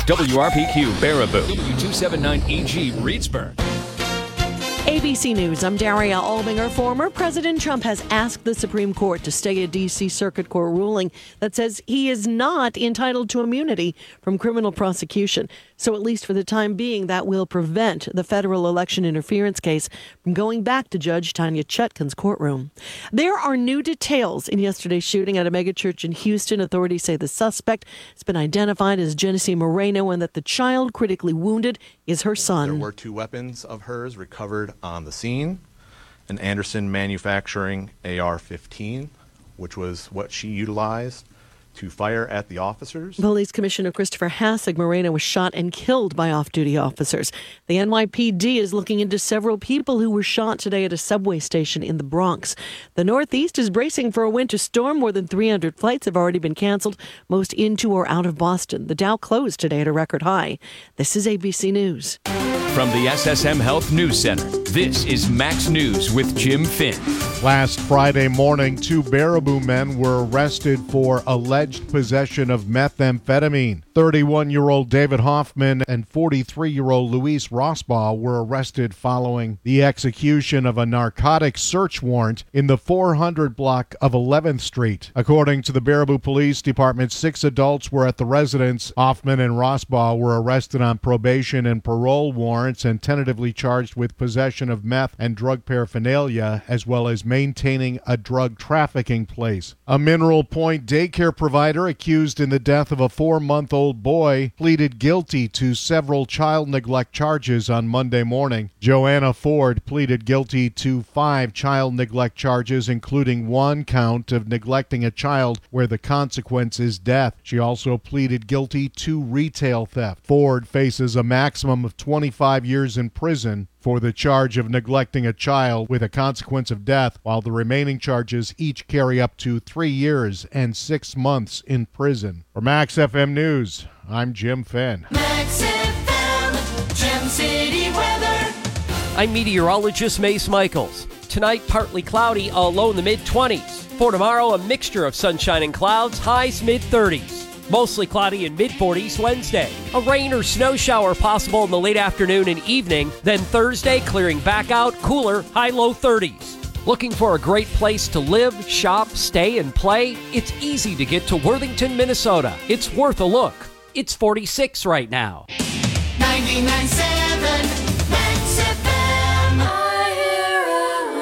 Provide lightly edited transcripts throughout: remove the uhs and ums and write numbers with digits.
WRPQ Baraboo, W279EG Reedsburg. ABC News, I'm Daria Albinger. Former President Trump has asked the Supreme Court to stay a D.C. Circuit Court ruling that says he is not entitled to immunity from criminal prosecution. So at least for the time being, that will prevent the federal election interference case from going back to Judge Tanya Chutkan's courtroom. There are new details in yesterday's shooting at a megachurch in Houston. Authorities say the suspect has been identified as Genesee Moreno and that the child critically wounded is her son. There were 2 weapons of hers recovered on the scene, an Anderson Manufacturing AR-15, which was what she utilized to fire at the officers. Police Commissioner Christopher Hassig Moreno was shot and killed by off-duty officers. The NYPD is looking into several people who were shot today at a subway station in the Bronx. The Northeast is bracing for a winter storm. More than 300 flights have already been canceled, most into or out of Boston. The Dow closed today at a record high. This is ABC News. From the SSM Health News Center, this is Max News with Jim Finn. Last Friday morning, 2 Baraboo men were arrested for alleged possession of methamphetamine. 31-year-old David Hoffman and 43-year-old Luis Rosbaugh were arrested following the execution of a narcotics search warrant in the 400 block of 11th Street. According to the Baraboo Police Department, 6 adults were at the residence. Hoffman and Rosbaugh were arrested on probation and parole warrants and tentatively charged with possession of meth and drug paraphernalia, as well as maintaining a drug trafficking place. A Mineral Point daycare provider accused in the death of a 4-month-old boy pleaded guilty to several child neglect charges on Monday morning. Joanna Ford pleaded guilty to 5 child neglect charges, including 1 count of neglecting a child where the consequence is death. She also pleaded guilty to retail theft. Ford faces a maximum of 25 years in prison for the charge of neglecting a child with a consequence of death, while the remaining charges each carry up to 3 years and 6 months in prison. For Max FM News, I'm Jim Finn. Max FM, Gem City weather. I'm meteorologist Mace Michaels. Tonight, partly cloudy, a low in the mid-20s. For tomorrow, a mixture of sunshine and clouds, highs mid-30s. Mostly cloudy and mid-40s Wednesday. A rain or snow shower possible in the late afternoon and evening. Then Thursday, clearing back out, cooler, high-low 30s. Looking for a great place to live, shop, stay, and play? It's easy to get to Worthington, Minnesota. It's worth a look. It's 46 right now. 99.7 Max FM. I hear a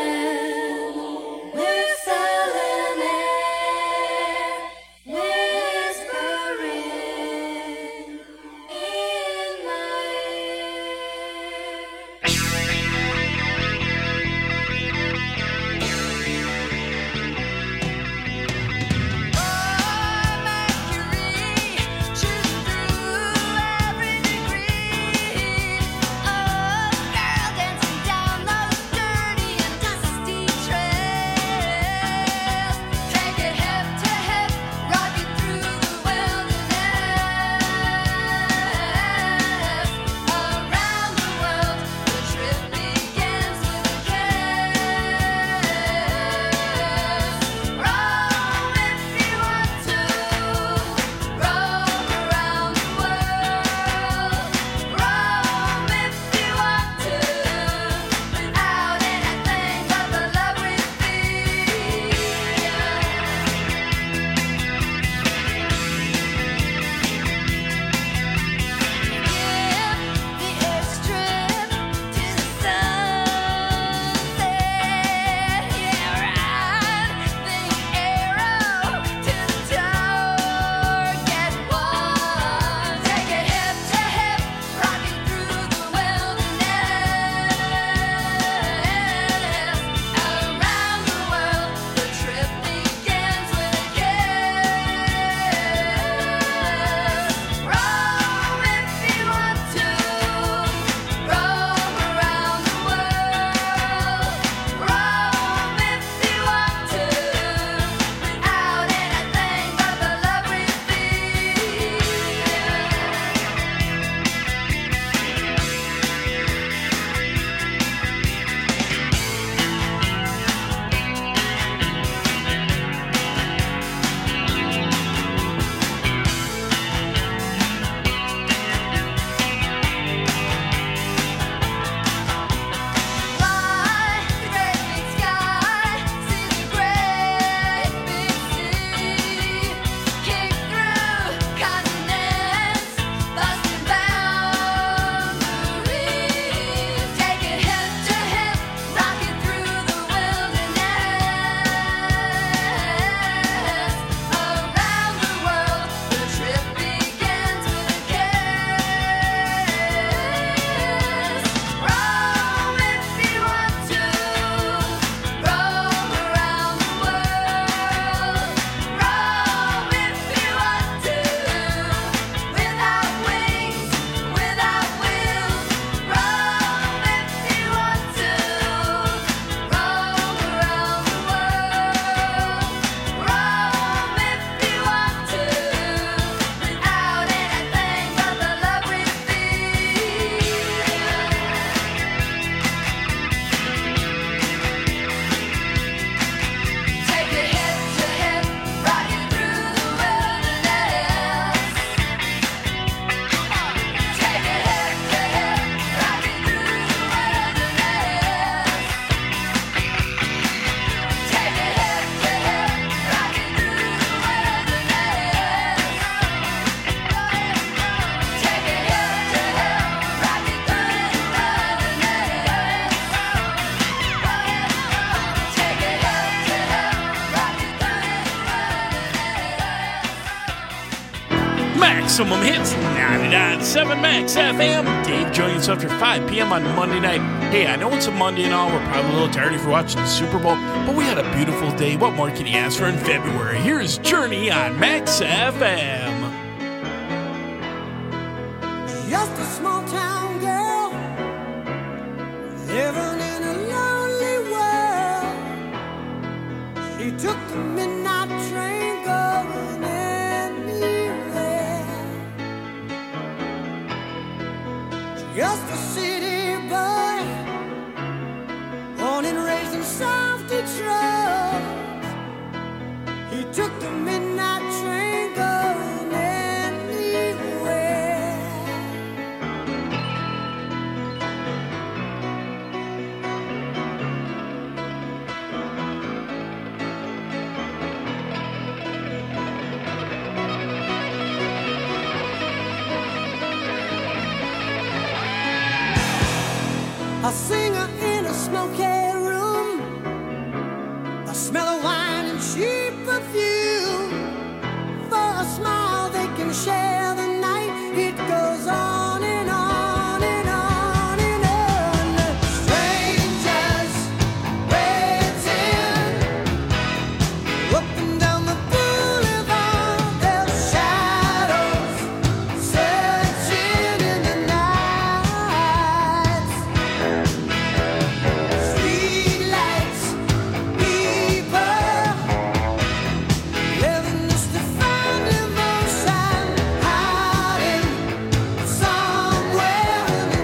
wind whistling air, whispering in my ear. Maximum Hits, 99.7 Max FM. Dave joining us after 5 p.m. on Monday night. Hey, I know it's a Monday and all. We're probably a little tired if you're watching the Super Bowl, but we had a beautiful day. What more can you ask for in February? Here's Journey on Max FM. Just a small town girl living in a lonely world. She took the midnight train going anywhere. Just a city boy, born and raised in South Detroit. He took the midnight train going anywhere. A singer in a smoky room, a smell of wine and cheap perfume. For a smile they can share the night. It goes on and on and on and on. Strangers waiting up and down the boulevard. Their shadows searching in the night. Streetlights, people living just to find emotion, hiding somewhere in the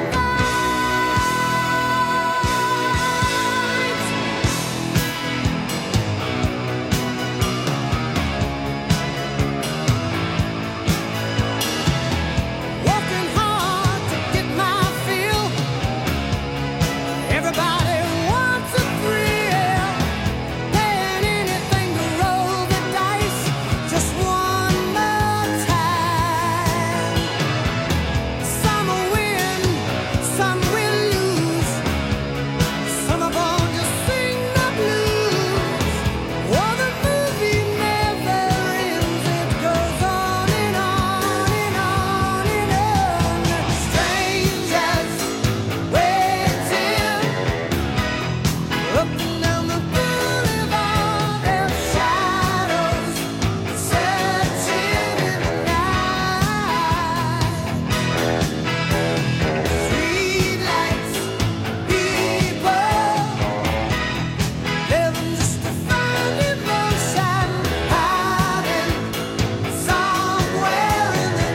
night. Working hard to get my fill. Everybody wants a thrill, paying anything to roll the dice just one more time. Some will win, some will lose. Some are born to sing the blues. Oh, the movie never ends. It goes on and on and on and on. Strangers waiting up and down the boulevard. Their shadows searching in the night. Streetlights, people living just to find emotion, hiding somewhere in the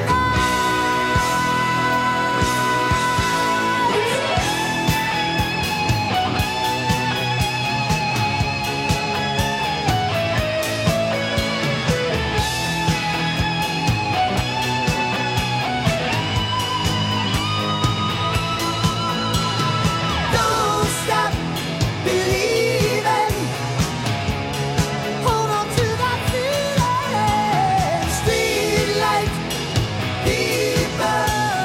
Don't stop believing. Hold on to that feeling. Streetlight people.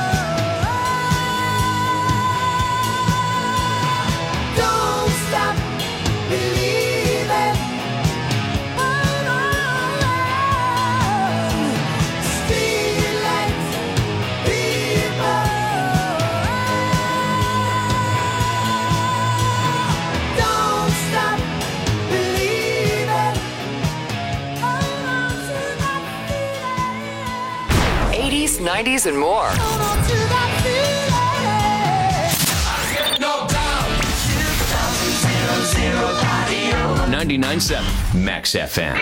Don't stop believing. Hold on. Streetlight people. Don't stop believing. Hold on to that feeling. 80s, 90s, and more. Hold on to that feeling. 99.7 Max FM.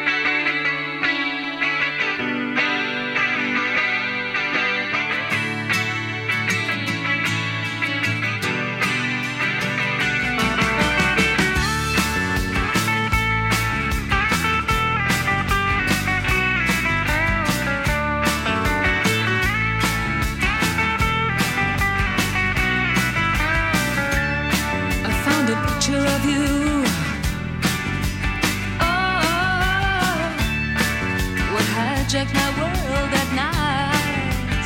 I found a picture of you. What hijacked my world at night?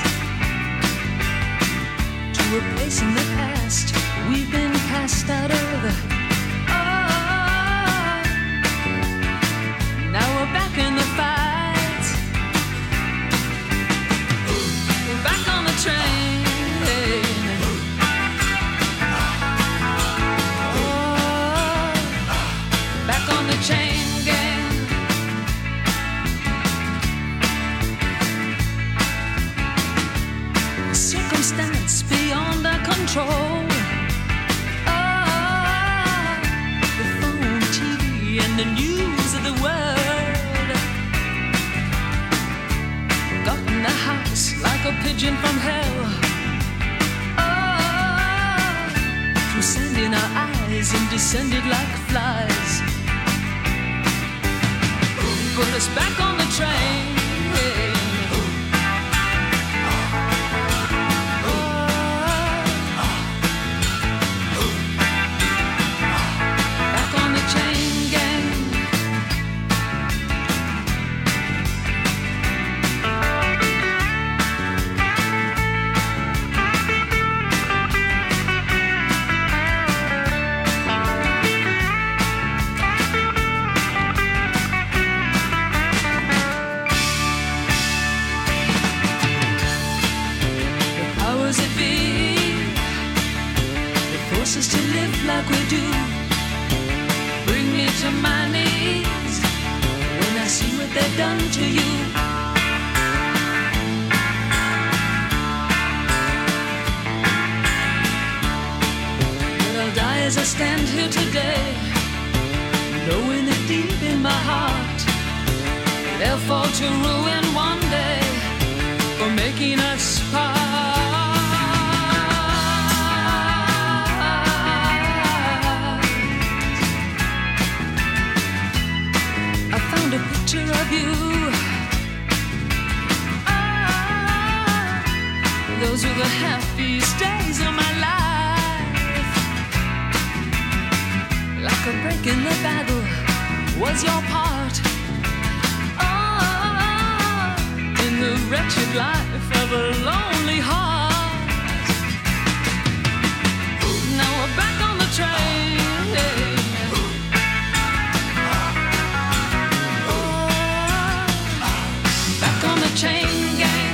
To a place in the past we've been cast out of. Now we're back in the fight. circumstance beyond our control. Ah, the phone, TV, and the news of the world got in the house like a pigeon from hell. Ah, through sand in our eyes and descended like flies. Put us back on the train. Back on the chain gang. Us to live like we do. Bring me to my knees when I see what they've done to you. But I'll die as I stand here today, knowing that deep in my heart they'll fall to ruin one day for making us part. A picture of you. Ah, those were the happiest days of my life. Like a break in the battle was your part. Ah, in the wretched life of a lonely heart. Now we're back on the train. On the chain gang.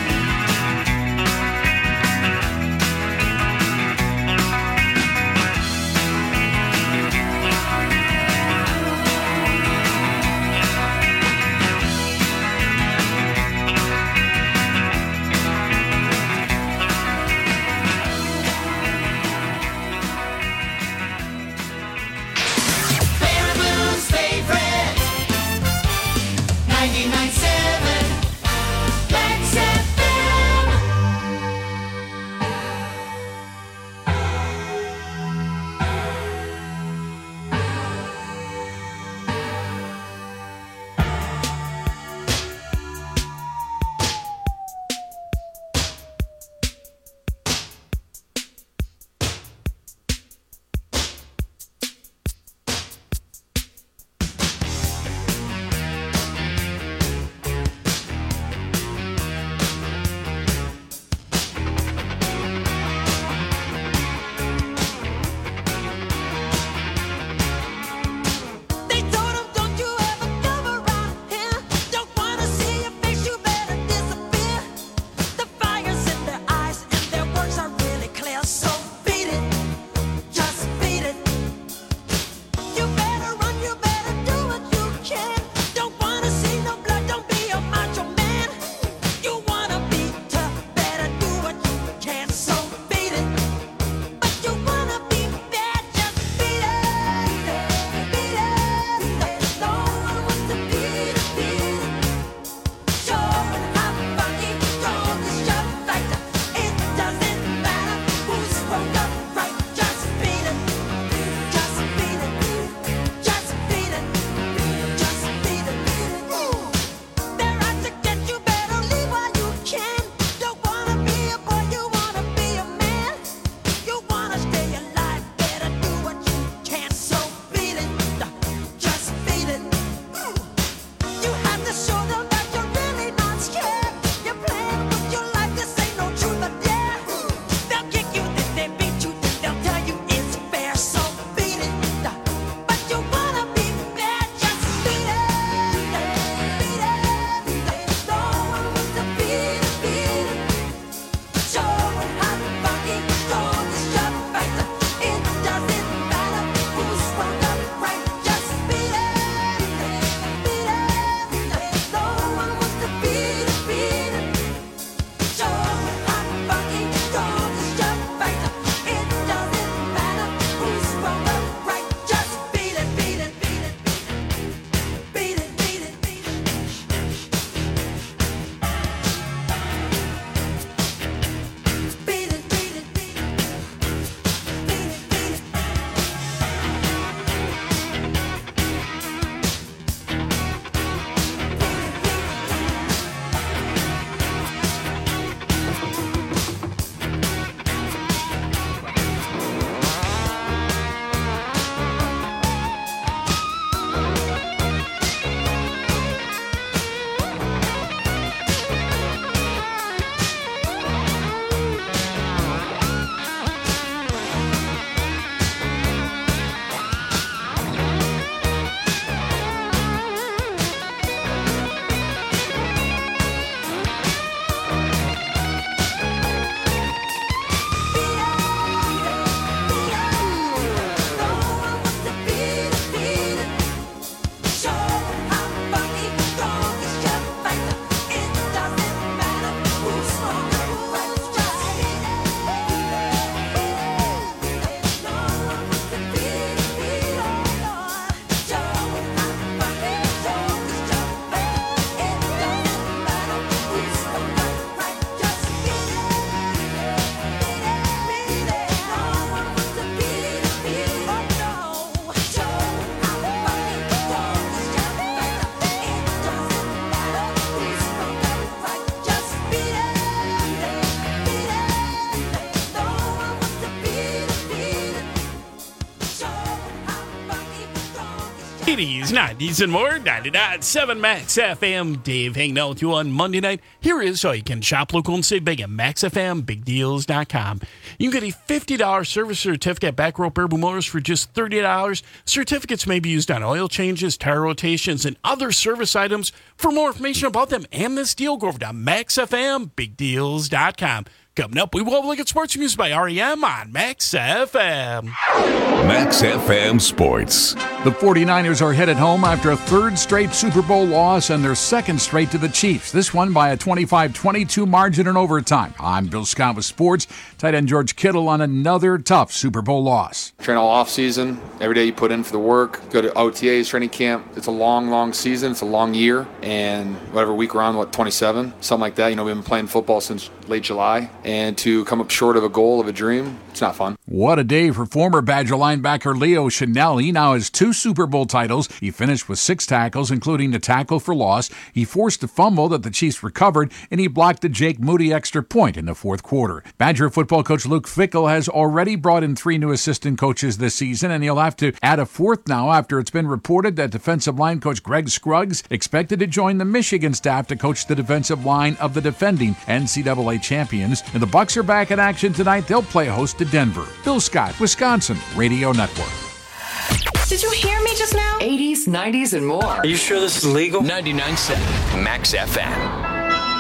80s, 90s, and more. 99.7 Max FM. Dave hanging out with you on Monday night. Here is how you can shop local and save big at MaxFMBigDeals.com. You can get a $50 service certificate at Back Row Baraboo Motors for just $30. Certificates may be used on oil changes, tire rotations, and other service items. For more information about them and this deal, go over to MaxFMBigDeals.com. Coming up, we will have a look at sports music by REM on Max FM. Max FM Sports. The 49ers are headed home after a third straight Super Bowl loss and their second straight to the Chiefs. This one by a 25-22 margin in overtime. I'm Bill Scott with sports. Tight end George Kittle on another tough Super Bowl loss. Train all off season. Every day you put in for the work. Go to OTAs, training camp. It's a long, long season. It's a long year. And whatever week we're on, 27? Something like that. We've been playing football since late July. And to come up short of a goal, of a dream, it's not fun. What a day for former Badger linebacker Leo Chanel. He now has 2 Super Bowl titles. He finished with 6 tackles, including a tackle for loss. He forced a fumble that the Chiefs recovered, and he blocked the Jake Moody extra point in the fourth quarter. Badger football coach Luke Fickell has already brought in 3 new assistant coaches this season, and he'll have to add a 4th now after it's been reported that defensive line coach Greg Scruggs expected to join the Michigan staff to coach the defensive line of the defending NCAA champions. And the Bucs are back in action tonight. They'll play host to Denver. Bill Scott, Wisconsin Radio Network. Did you hear me just now? 80s, 90s, and more. Are you sure this is legal? 99.7 Max FM.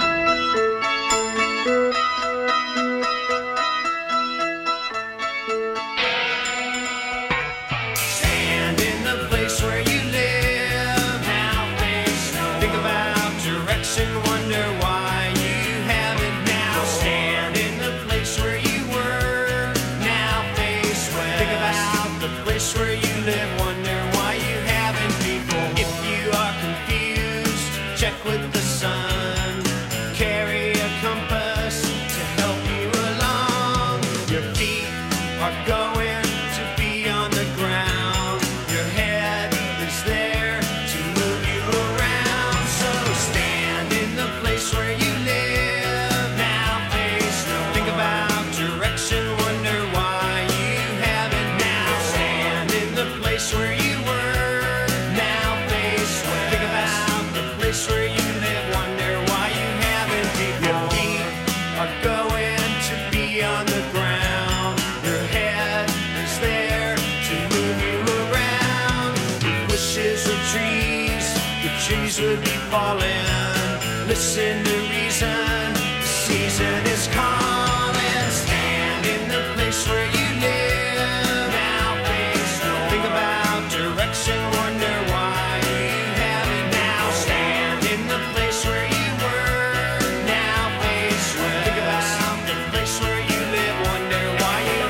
Would be falling. Listen to reason. The season is calling. Stand in the place where you live. Now face no. Think about direction. Wonder why you haven't. Now stand in the place where you were. Now face where. Think about the place where you live. Wonder why you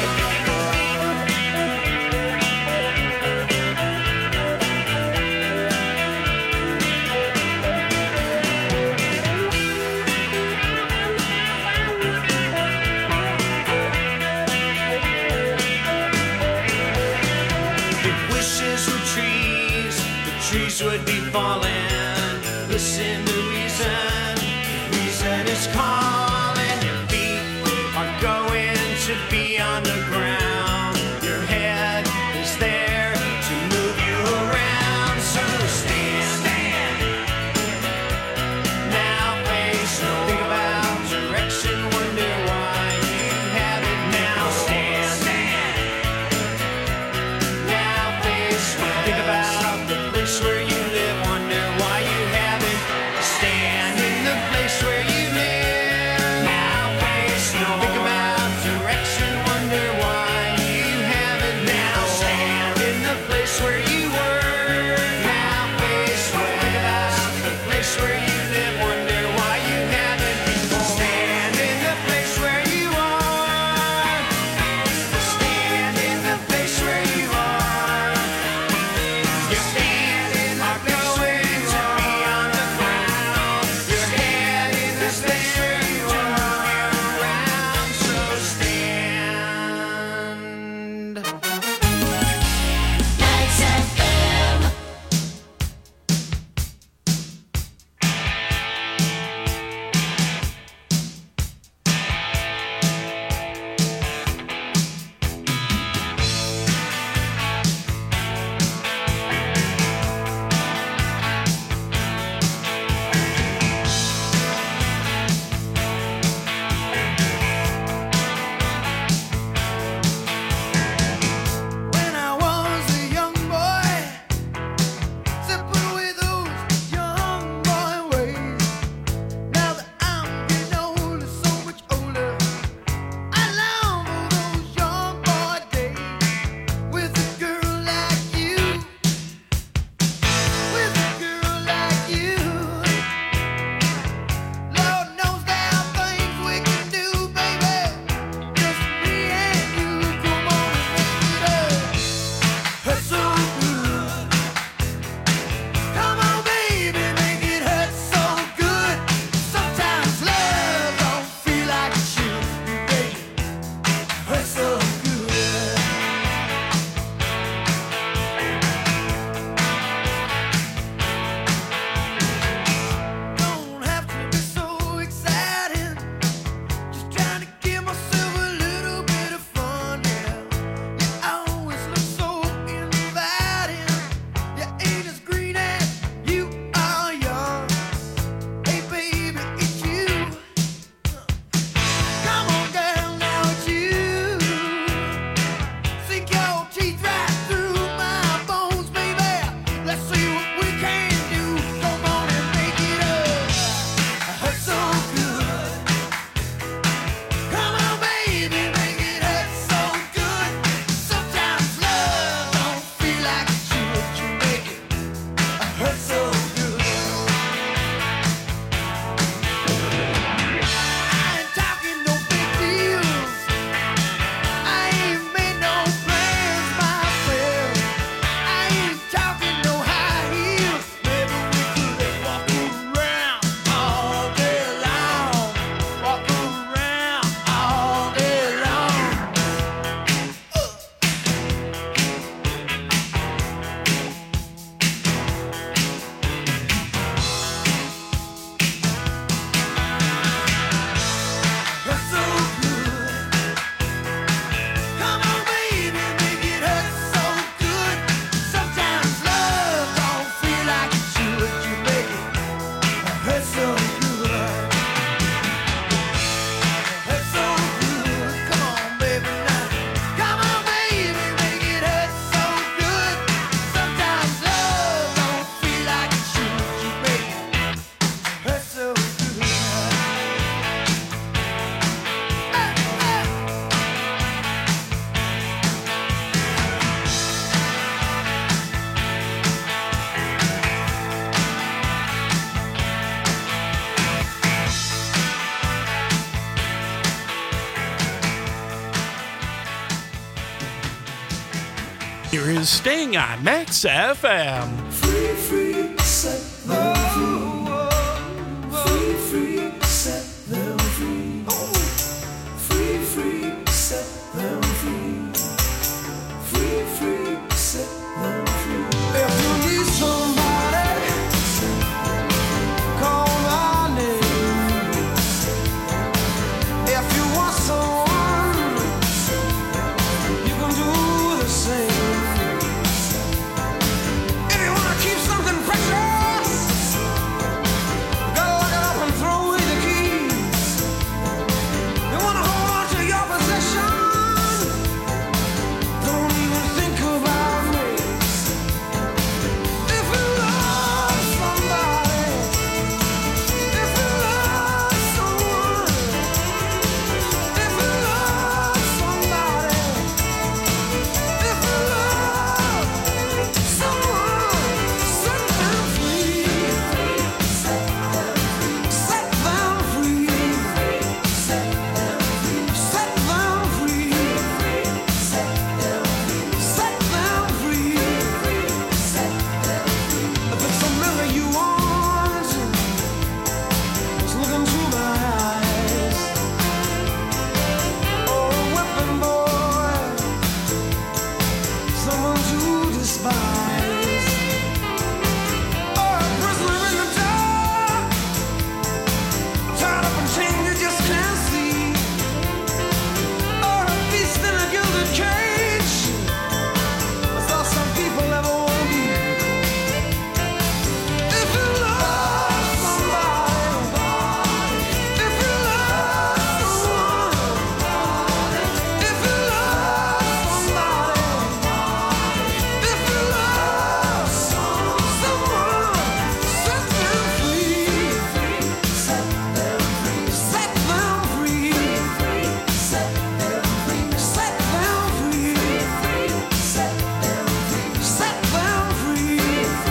trees would be falling. Listen to reason. Reason is calling. Your feet are going to be on the ground. Your head is there to move you around. So stand. Now face no. Think about direction. Wonder why you haven't. Now stand. Now face no. Think about where you live, wonder why you haven't. Stand in the place where you live. Now face no. Think about direction, wonder why Here is Staying on Max FM. Free, free, set them free. Free, free, set them free. Free, free, set them free. Free, free, set them free. If you need somebody, call my name. If you want someone, you can do the same. If you wanna keep something precious, gotta lock it up and throw away the keys. You wanna hold on to your possession, don't even think about me. If you love somebody, if you love someone, if you love somebody, if you love someone, set them free. Set them free. Set them free. Set them free. Set them free. Set them free. If it's a memory you want, just look into my eyes. Or a weapon, boy, someone to despise. Or a prisoner in the dark, tied up in chains you just can't see. Or a beast in a gilded cage, that's all some people ever want to be. If you love somebody, if you love someone, if you love somebody, if you love someone, set them free. Set them free. Set them free. Set them free. Set them free. Set them free. Set them free.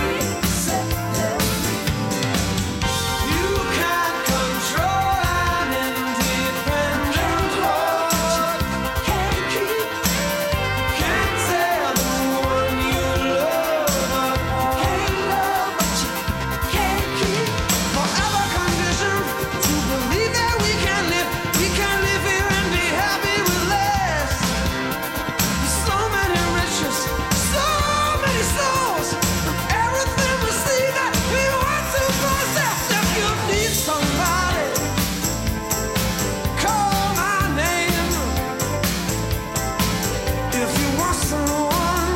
You can't control an independent heart. Can't keep, can't tell the one you love. Can't love, but you can't keep. Forever conditioned to believe that we can live here and be happy with less. So many riches, so many souls, everything we see that we want to possess. If you need somebody, call my name. If you want someone,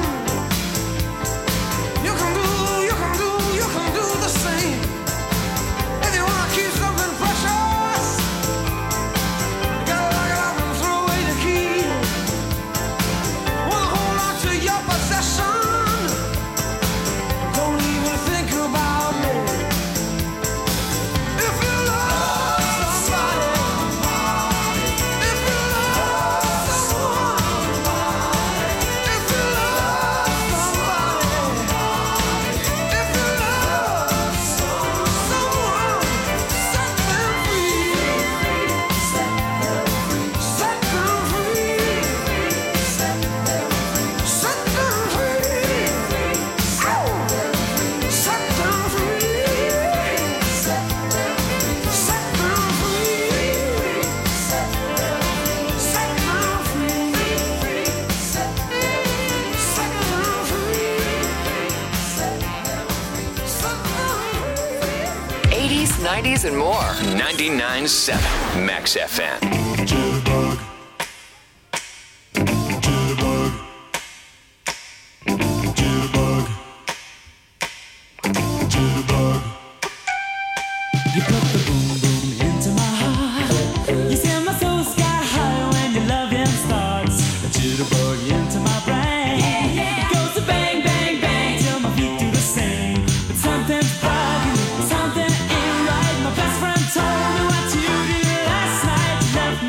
you can do the same. If you wanna keep something precious, you gotta lock it up and throw away the key. Wanna hold on to your possession, don't even think about me. If you love somebody, if you love someone, if you love somebody, if you love someone, set them free. Set them free. Set them free. Set them free. Set them free. Ow! Set them free. Set them free. Set them free. Set them free. Set them free. Set them free. 80s, 90s, and more. 99.7 Max FM. You put the boom boom into my heart. You send my soul sky high when your loving starts. A jitterbug into my brain. It goes to bang bang bang till my feet do the same. But something's bugging, something ain't right. My best friend told me what you did last night. You left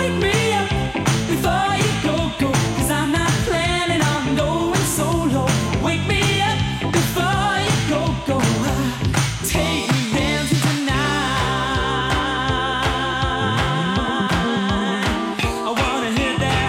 wake me up before you go, 'cause I'm not planning on going solo. Wake me up before you go. Take me dancing tonight. I wanna hit that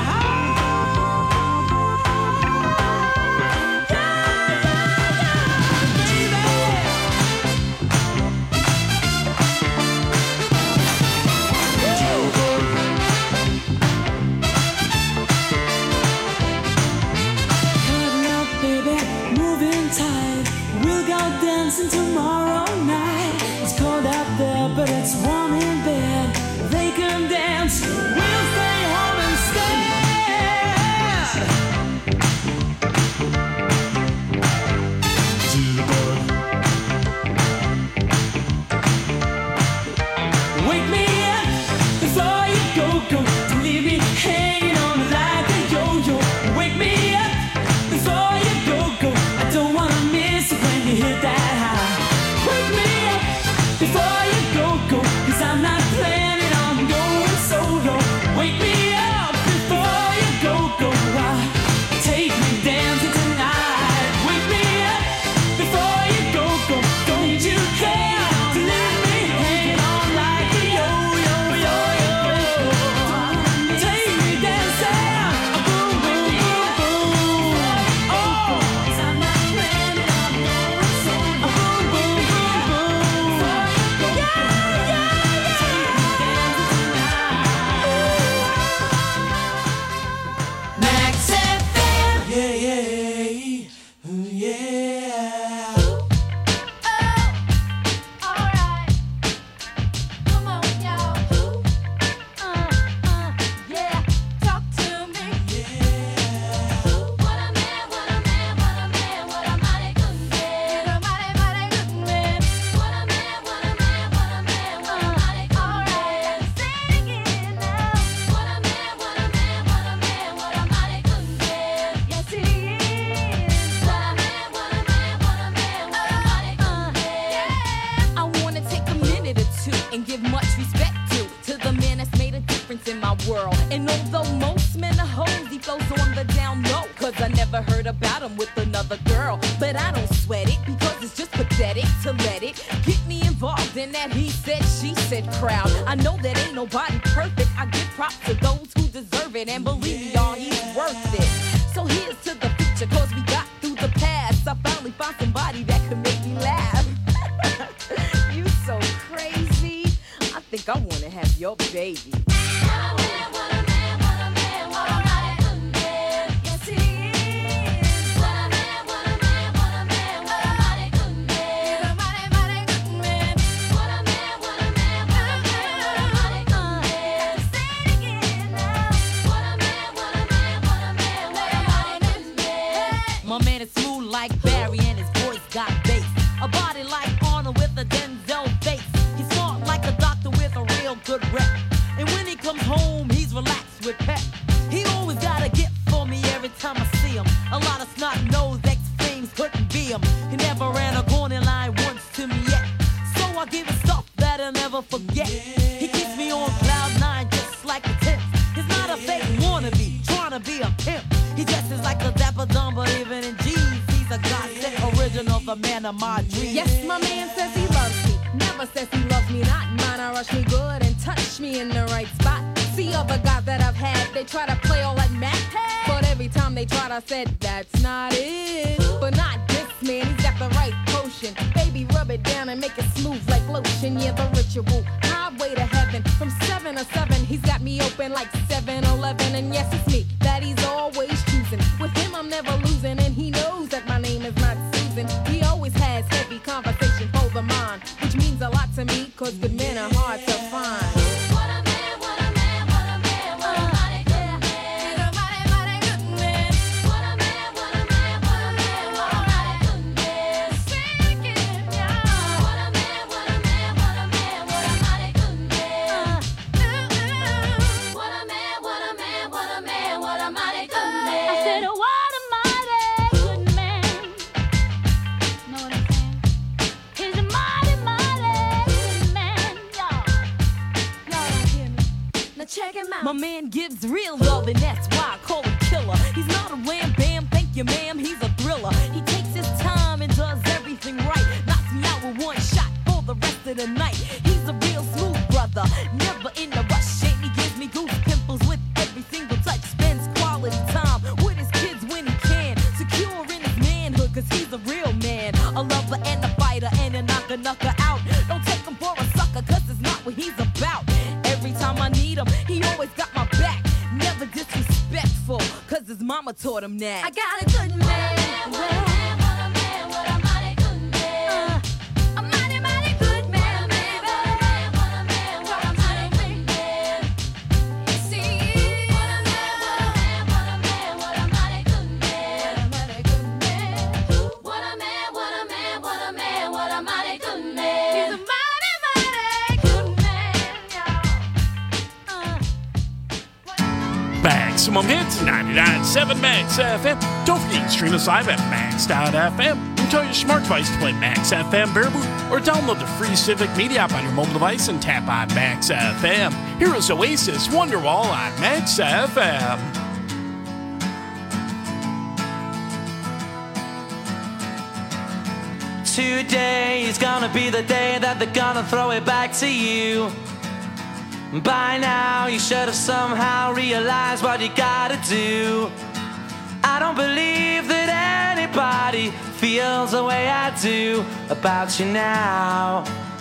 tomorrow night. It's cold out there, but it's warm in bed. They can dance, we'll stay home instead. Wake me up before you go. Don't leave me hanging on like a yo-yo. Wake me up before you go. I don't wanna miss it when you hit that. Before you go, 'cause I'm not planning on going solo. Wake me up before you go. Take me dancing tonight. Wake me up before you go. Don't you care to leave me hanging on like a yo-yo. Take me dancing, boom, boom, boom, boom. Oh, 'cause I'm not planning on going solo. Boom, boom, boom, boom. And although most men are hoes, he flows on the down low. 'Cause I never heard about him with another girl. But I don't sweat it, because it's just pathetic to let it get me involved in that he said, she said crowd. I know that ain't nobody perfect. I give props to those who deserve it. And believe me, y'all, he's worth it. So here's to the future, 'cause we got through the past. I finally found somebody that could make me laugh. You so crazy. I think I wanna have your baby. My man is smooth like Barry and his voice got bass. A body like Arnold with a Denzel face. He's smart like a doctor with a real good rep. And when he comes home, he's relaxed with pep. He always got a gift for me every time I see him. A lot of snot-nosed ex-flames couldn't be him. He never ran a corner line once to me yet. So I give him stuff that I'll never forget. He keeps me on cloud nine just like a tent. He's not a fake wannabe, trying to be a pimp. He dresses like a dapper dumb, but even in jeans, he's a godsend original, the man of my dreams. Yes, my man says he loves me. Never says he loves me not. Mine, I rush me good and touch me in the right spot. See other guys that I've had, they try to play all that Mac. But every time they tried, I said, that's not it. But not this man, he's got the right potion. Baby, rub it down and make it smooth like lotion. Yeah, the ritual, highway to heaven. From 7 to 7, he's got me open like 7-Eleven. And yes, it's me that he's always choosing. With him, I'm never losing. And he knows that my name is not Susan. He always has heavy conversation for the mind, which means a lot to me, 'cause good men are hard to find. My man gives real love, and that's why I call him killer. He's not a wham bam, thank you ma'am, he's a thriller. He takes his time and does everything right. Knocks me out with one shot for the rest of the night. He's a real smooth brother, never in a rush. And he gives me goose pimples with every single touch. Spends quality time with his kids when he can. Secure in his manhood, cause he's a real man. A lover and a fighter and a knocker out. Don't take him for a sucker, cause it's not what he's about. Every time I need him, he always got my back. Never disrespectful, cause his mama taught him that. I got a good man. What a man, what a man, what a mighty good man. A mighty, mighty good man, baby. What a man, what a mighty good man. You see, what a man, what a man, what a mighty good man. What a mighty good man. What a man, what a man, what a man, what a mighty good man. He's a mighty, mighty good man, y'all. Maximum Hits, 99.7 Max FM. Don't forget to stream us live at max.fm. And tell your smart device to play Max FM Baraboo, or download the free Civic Media app on your mobile device and tap on Max FM. Here is Oasis Wonderwall on Max FM. Today is gonna be the day that they're gonna throw it back to you. By now you should have somehow realized what you gotta do. I don't believe that anybody feels the way I do about you now.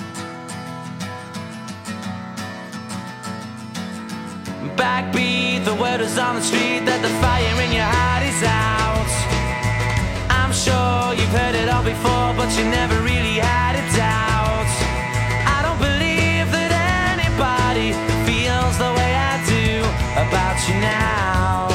Backbeat, the word is on the street that the fire in your heart is out. I'm sure you've heard it all before, but you never really had a doubt. I don't believe that anybody feels the way I do about you now.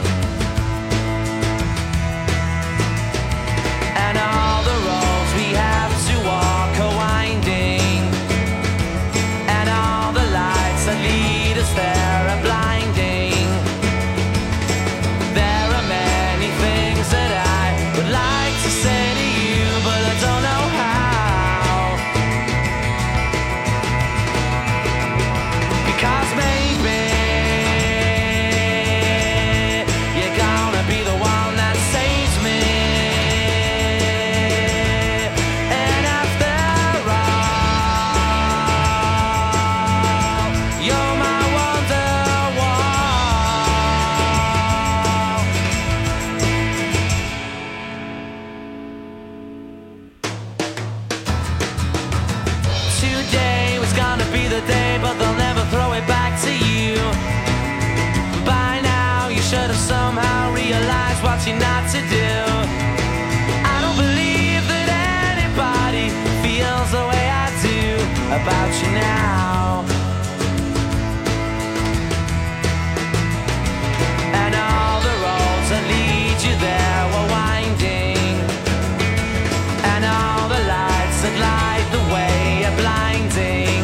And all the roads we have to walk are winding, and all the lights that lead us there are blinding. There are many things that I would like to say to you, but I don't know how. Because maybe you're gonna be the one that saves me. And after all, you're my Wonderwall. Today was gonna be the day, but they'll never throw it back to you. By now you should have somehow realized what you're not to do. I don't believe that anybody feels the way I do about you now. And all the roads that lead you there were winding, and all the lights that light the way are blinding.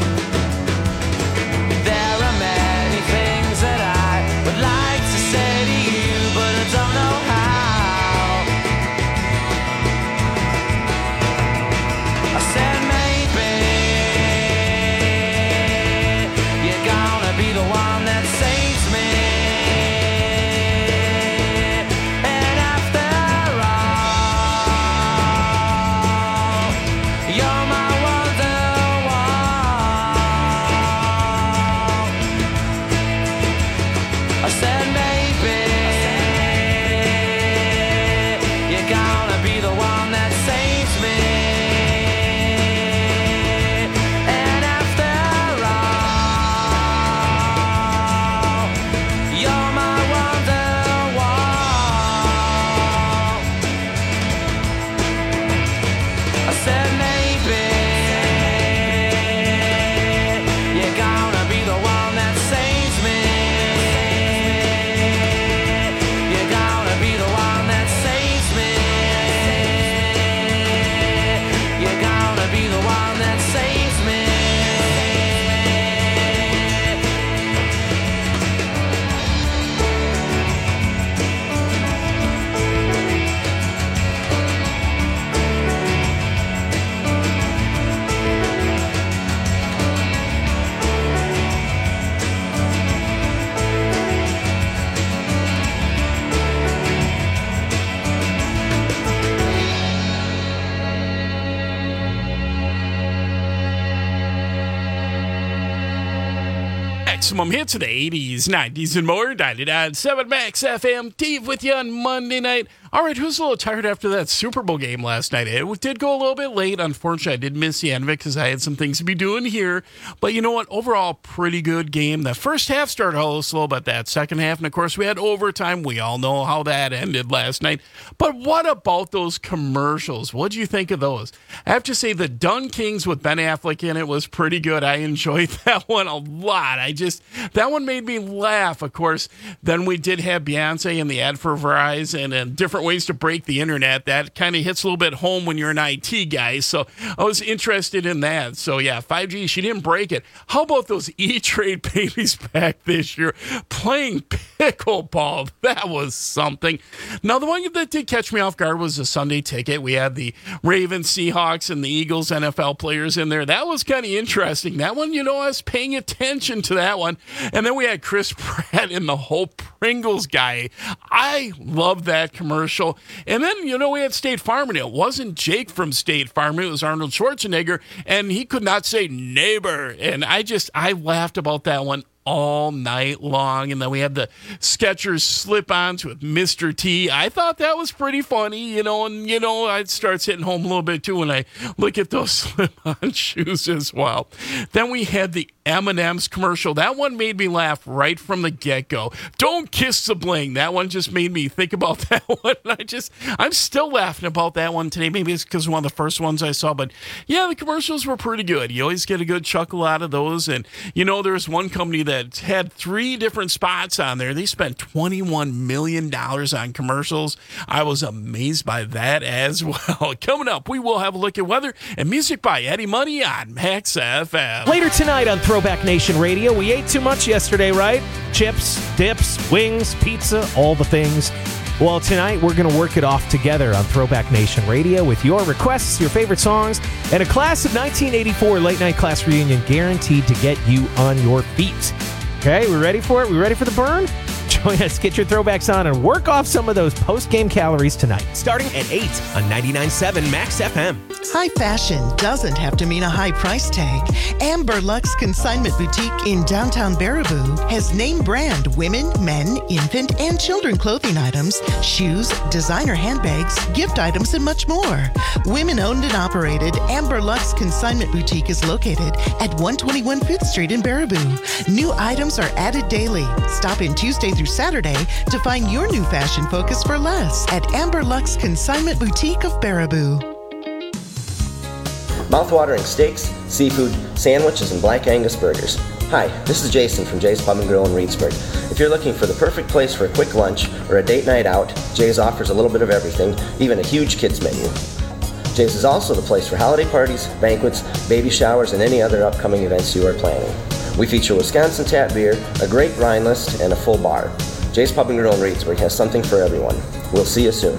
There are many things that I would like to say to you, but I don't know how. I said maybe maximum hits of the 80s, 90s, and more. 99.7 Max FM. Dave with you on Monday night. All right, who's a little tired after that Super Bowl game last night? It did go a little bit late. Unfortunately, I did miss the end of it because I had some things to be doing here. But you know what? Overall, pretty good game. The first half started a little slow, but that second half, and of course, we had overtime. We all know how that ended last night. But what about those commercials? What do you think of those? I have to say, the Dun Kings with Ben Affleck in it was pretty good. I enjoyed that one a lot. That one made me laugh. Of course, then we did have Beyonce in the ad for Verizon and different ways to break the internet. That kind of hits a little bit home when you're an IT guy. So I was interested in that. So yeah, 5G, she didn't break it. How about those E-Trade babies back this year playing pickleball? That was something. Now, the one that did catch me off guard was the Sunday ticket. We had the Ravens, Seahawks, and the Eagles NFL players in there. That was kind of interesting. That one, I was paying attention to that one. And then we had Chris Pratt and the whole Pringles guy. I love that commercial. And then, we had State Farm, and it wasn't Jake from State Farm. It was Arnold Schwarzenegger, and he could not say neighbor. And I laughed about that one all night long. And then we had the Skechers slip-ons with Mr. T. I thought that was pretty funny, and it starts hitting home a little bit too when I look at those slip-on shoes as well. Then we had the M&M's commercial. That one made me laugh right from the get-go. Don't kiss the bling. That one just made me think about that one. I'm still laughing about that one today. Maybe it's because one of the first ones I saw, but yeah, the commercials were pretty good. You always get a good chuckle out of those. And there's one company that had 3 different spots on there. They spent $21 million on commercials. I was amazed by that as well. Coming up, we will have a look at weather and music by Eddie Money on Max FM. Later tonight on Throwback Nation Radio, we ate too much yesterday, right? Chips, dips, wings, pizza, all the things. Well, tonight we're going to work it off together on Throwback Nation Radio with your requests, your favorite songs, and a class of 1984 late night class reunion guaranteed to get you on your feet. Okay, we ready for it? We ready for the burn? Join us, get your throwbacks on, and work off some of those post-game calories tonight. Starting at 8 on 99.7 Max FM. High fashion doesn't have to mean a high price tag. Amber Lux Consignment Boutique in downtown Baraboo has name brand women, men, infant, and children clothing items, shoes, designer handbags, gift items, and much more. Women owned and operated, Amber Lux Consignment Boutique is located at 121 5th Street in Baraboo. New items are added daily. Stop in Tuesday through Saturday to find your new fashion focus for less at Amber Lux Consignment Boutique of Baraboo. Mouthwatering steaks, seafood, sandwiches, and Black Angus burgers. Hi, this is Jason from Jay's Pub & Grill in Reedsburg. If you're looking for the perfect place for a quick lunch or a date night out, Jay's offers a little bit of everything, even a huge kids menu. Jay's is also the place for holiday parties, banquets, baby showers, and any other upcoming events you are planning. We feature Wisconsin tap beer, a great wine list, and a full bar. Jay's Pub & Grill in Reedsburg has something for everyone. We'll see you soon.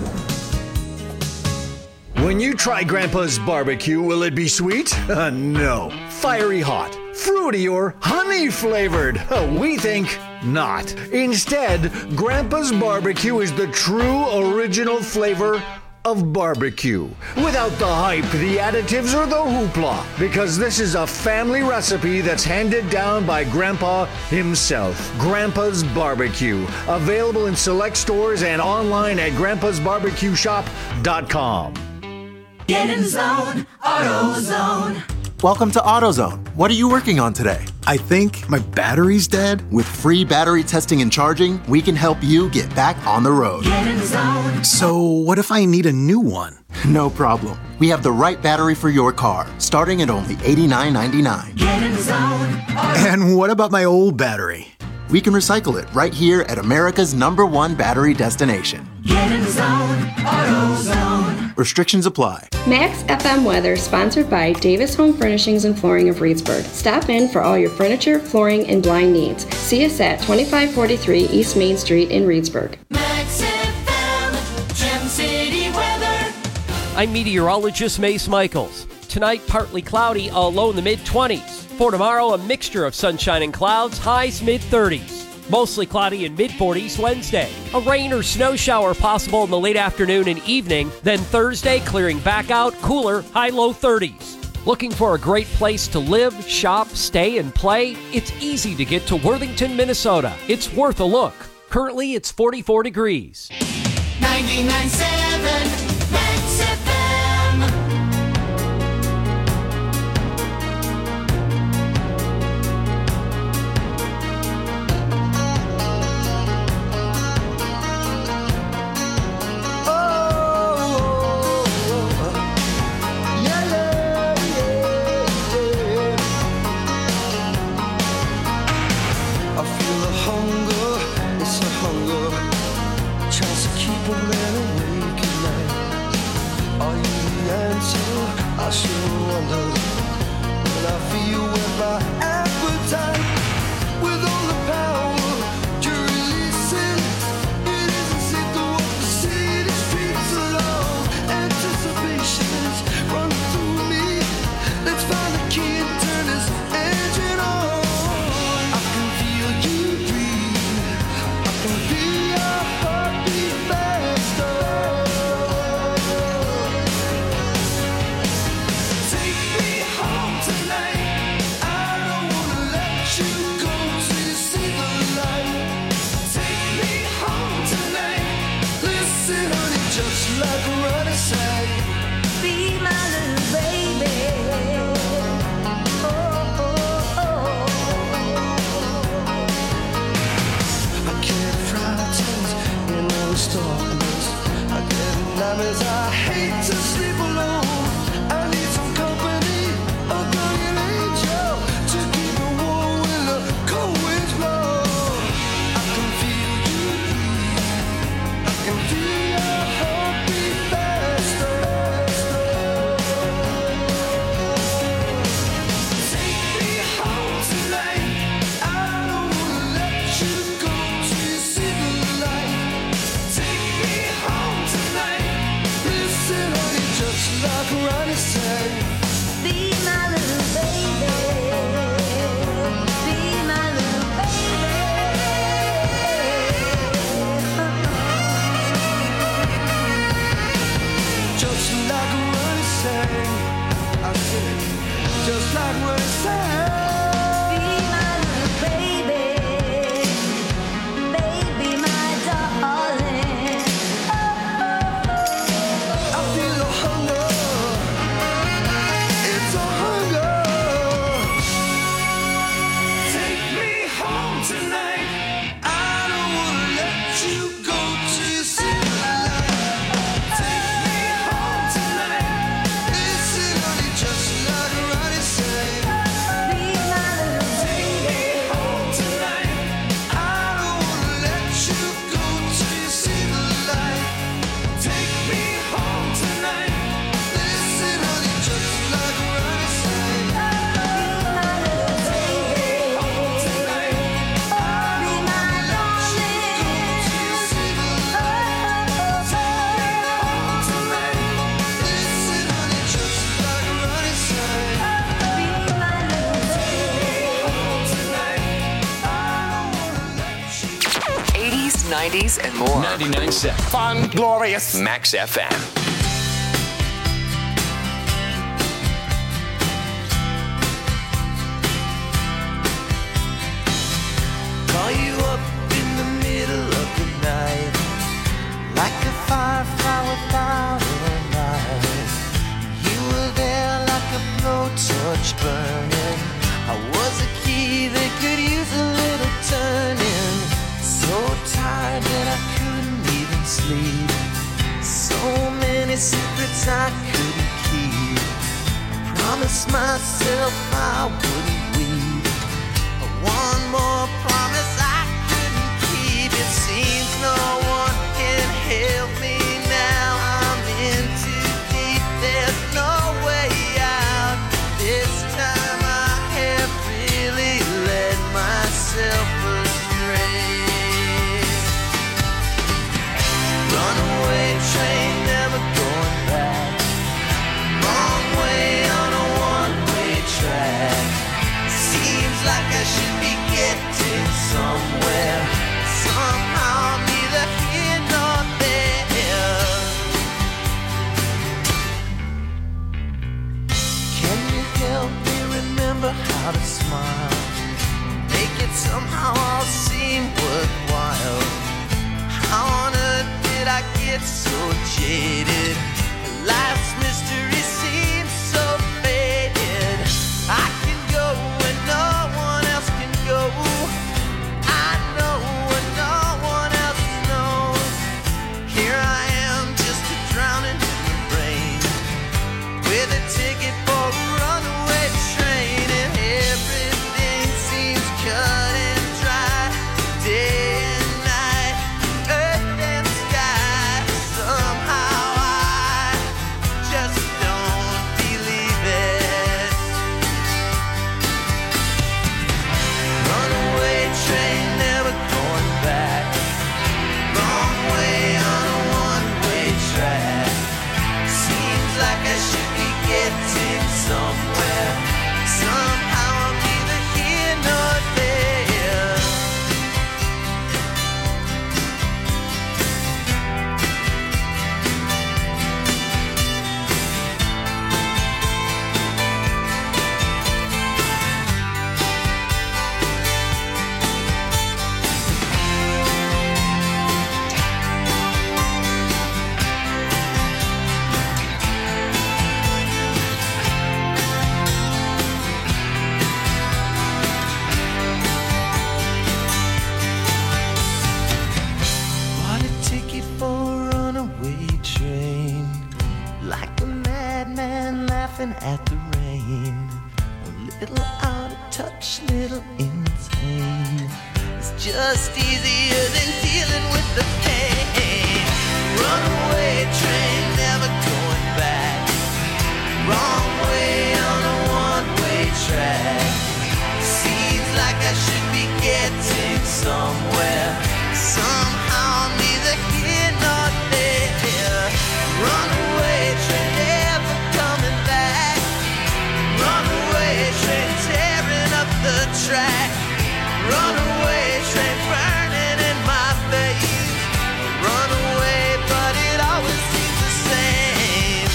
When you try Grandpa's barbecue, will it be sweet? No. Fiery hot, fruity, or honey flavored? We think not. Instead, Grandpa's barbecue is the true original flavor of barbecue. Without the hype, the additives, or the hoopla. Because this is a family recipe that's handed down by Grandpa himself. Grandpa's Barbecue. Available in select stores and online at grandpasbarbecueshop.com. Get in the zone, AutoZone. Welcome to AutoZone. What are you working on today? I think my battery's dead. With free battery testing and charging, we can help you get back on the road. Get in the zone. So what if I need a new one? No problem. We have the right battery for your car, starting at only $89.99. Get in the zone. And what about my old battery? We can recycle it right here at America's #1 battery destination. Get in the zone, AutoZone. Restrictions apply. Max FM weather sponsored by Davis Home Furnishings and Flooring of Reedsburg. Stop in for all your furniture, flooring, and blind needs. See us at 2543 East Main Street in Reedsburg. Max FM, Gem City weather. I'm meteorologist Mace Michaels. Tonight, partly cloudy, a low in the mid-20s. For tomorrow, a mixture of sunshine and clouds, highs mid-30s. Mostly cloudy and mid-40s Wednesday. A rain or snow shower possible in the late afternoon and evening. Then Thursday, clearing back out, cooler, high low 30s. Looking for a great place to live, shop, stay, and play? It's easy to get to Worthington, Minnesota. It's worth a look. Currently, it's 44 degrees. 99.7 Max FM. I sure wonder when I feel with my appetite, with all the power you're releasing. It isn't safe to walk the city streets alone. Anticipation is running through me. Let's find the key and turn this engine on. I can feel you breathe. I can feel your heartbeat faster. Just like what I say, be my little baby. Oh, oh, oh. I get frightened in all this darkness. I get nightmares. I hate to sleep alone. I need some company, a guardian angel to keep me warm when the cold winds blow. I can feel you breathe. I can feel your heartbeat faster. Take me home tonight. I don't wanna let you go till you see the light. Take me home tonight. Listen, honey, just like Ronnie said, be my little baby. Be my little just like what he sang, I said, just like what he sang. Be my little baby, baby, my darling. I feel a hunger, it's a hunger. Take me home tonight. I don't wanna let you go till you see the light. Take me home tonight. Listen, honey, just like Ronnie said, be my little take me home tonight. I don't wanna let you go till you see the light. Take me home tonight. Listen, honey, just like Ronnie said, be my little take me home tonight. I don't wanna let you go till you see the light. Take me home tonight. Listen, honey, just like Ronnie said, be my little take me home tonight. I don't wanna let you 80s, 90s, and more. 99.7 Fun, glorious Max FM. call you up in the middle of the night, like a firefly without a light. You were there like a blowtorch burning. I was a key that could use a little turning. So tired that I couldn't even sleep. So many secrets I couldn't keep. I promised myself I wouldn't weep. One more promise I couldn't keep. It seems no one can help me now. I'm in too deep. There's no way out. This time I have really led myself astray. Runaway train, never going back. Wrong way on a one-way track. laughing at the rain. A little out of touch, little insane. It's just easier than dealing with the pain. Runaway train, never going back. Wrong way on a one-way track. Seems like I should be getting somewhere. Somehow I'm neither here nor there. Runaway train, never coming back. Runaway train, tearing up the track. Runaway train, burning in my face. Runaway, but it always seems the same.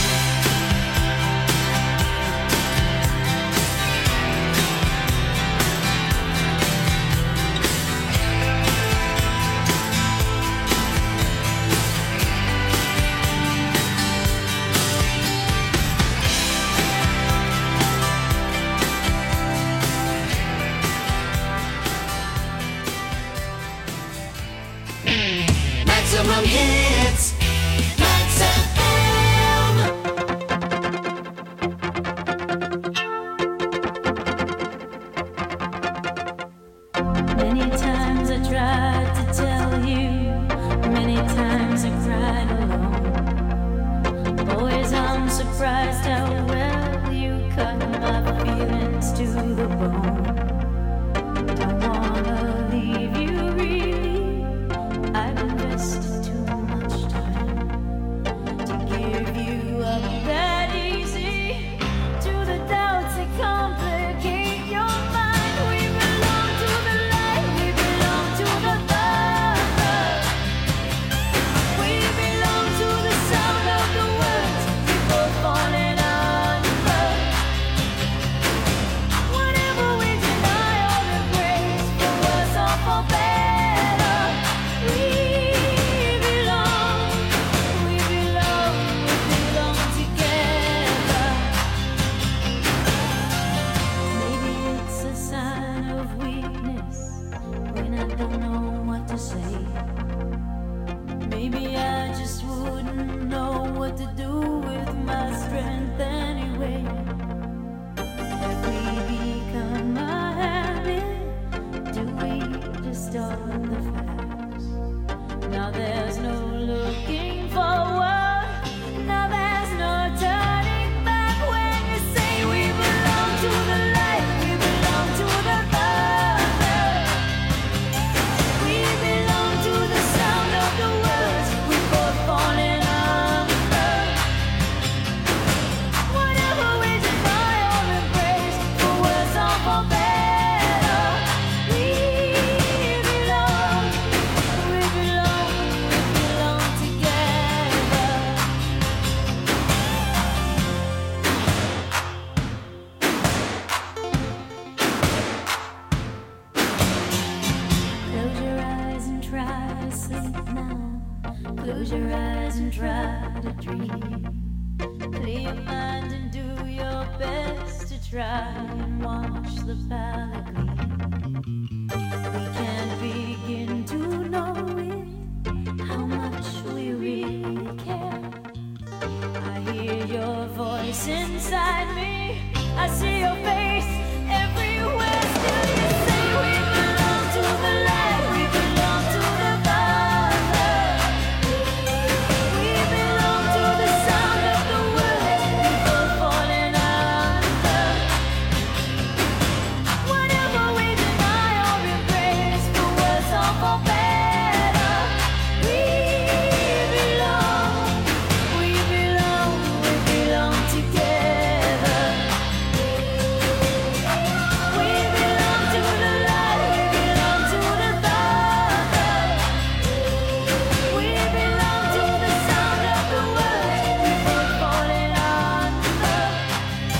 Maximum hits, Max FM. Many times I tried to tell you, many times I cried alone. Boys, I'm surprised how well you cut my feelings to the bone. Don't wanna leave you really, I've invested too much time to give you up that easy to the doubts that complicate your mind. We belong to the light, we belong to the dark. We belong to the sound of the words we both falling under. Whenever we deny or embrace, for worse or for better, we belong together. Maybe it's a sign of weakness when I don't know what to say. Maybe I just wouldn't know what to do with my strength anyway. Have we become a habit? Do we just start the facts? Now there's no looking forward. Now there's no turning back. When you say we belong to the light, we belong to the dark. We belong to the sound of the words we both falling under. Whatever we deny or embrace, for worse or for better, we belong together. Close your eyes and try to sleep now. Close your eyes and try to dream. Clear your mind and do your best to try and watch the palette gleam.